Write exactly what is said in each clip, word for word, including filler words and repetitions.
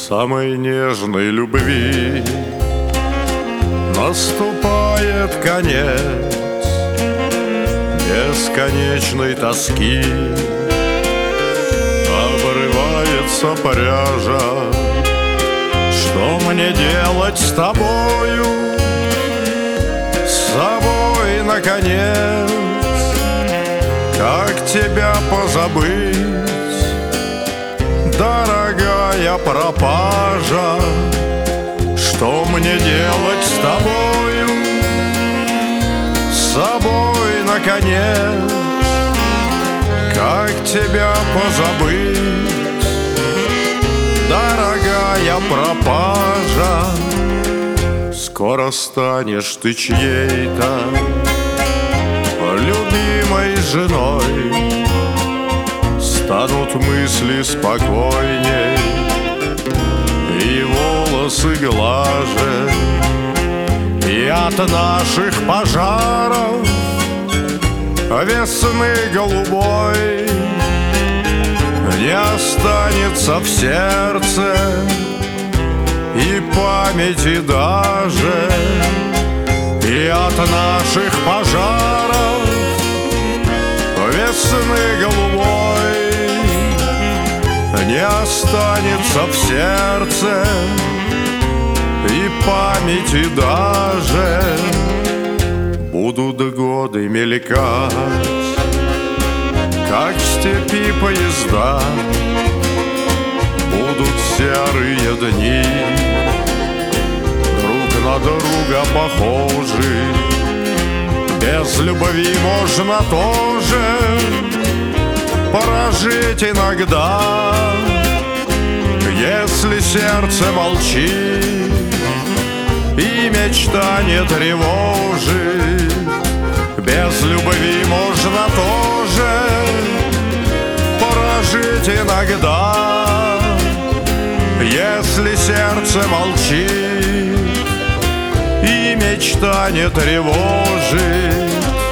самой нежной любви наступает конец бесконечной тоски. Обрывается пряжа. Что мне делать с тобою, с собой, наконец? Как тебя позабыть, дорогая пропажа? Что мне делать с тобою, с собой, наконец? Как тебя позабыть, дорогая пропажа? Скоро станешь ты чьей-то любимой женой, станут мысли спокойней и волосы глаже, и от наших пожаров весны голубой не останется в сердце и памяти даже, и от наших пожаров весны голубой не останется в сердце и памяти даже. Будут годы мелькать, как в степи поезда, будут серые дни, друг на друга похожи. Без любви можно тоже прожить иногда, если сердце молчит и мечта не тревожит. Без любви можно тоже прожить иногда, если сердце молчит и мечта не тревожит.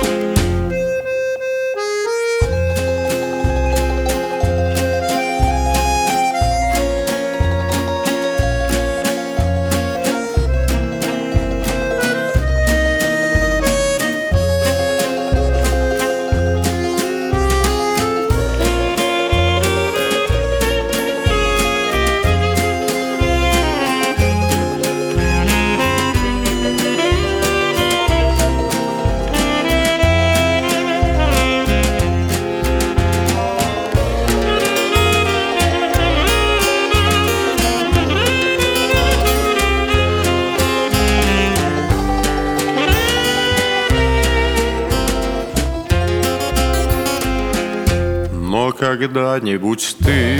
Но когда-нибудь ты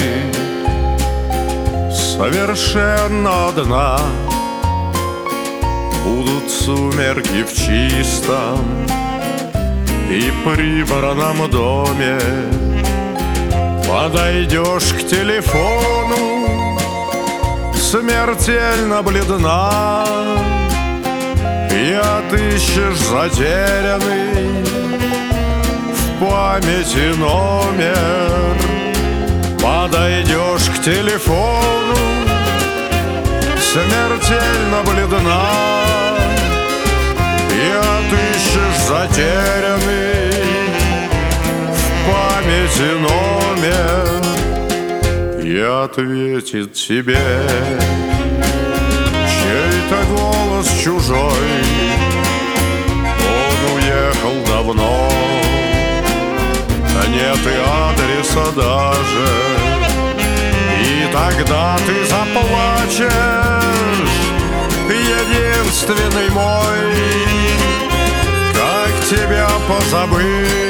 совершенно одна, будут сумерки в чистом и прибранном доме. Подойдешь к телефону, смертельно бледна, и отыщешь затерянный в памяти номер. Подойдешь к телефону, смертельно бледна, и отыщешь затерянный в памяти номер. И ответит тебе чей-то голос чужой: он уехал давно, нет и адреса даже. И тогда ты заплачешь, единственный мой, как тебя позабыть,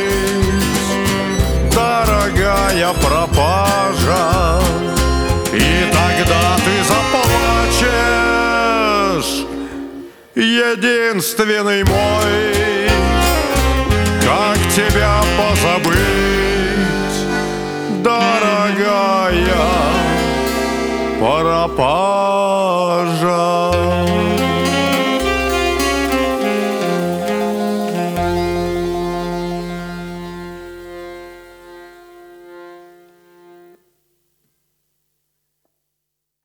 дорогая пропажа. И тогда ты заплачешь, единственный мой, как тебя позабыть, дорогая пропажа.